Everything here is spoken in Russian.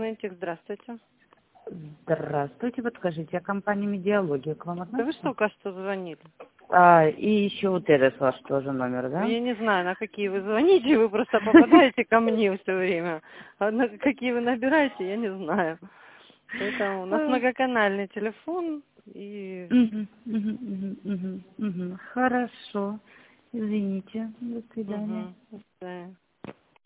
Аналитик, здравствуйте. Здравствуйте, подскажите, а компания «Медиалогия» к вам Да вы относится? что, кажется, звонили? И еще вот этот ваш тоже номер, да? Я не знаю, на какие вы звоните, вы просто попадаете ко мне все время. А на какие вы набираете, я не знаю. Поэтому у нас многоканальный телефон и... Хорошо. Извините. До свидания. Угу.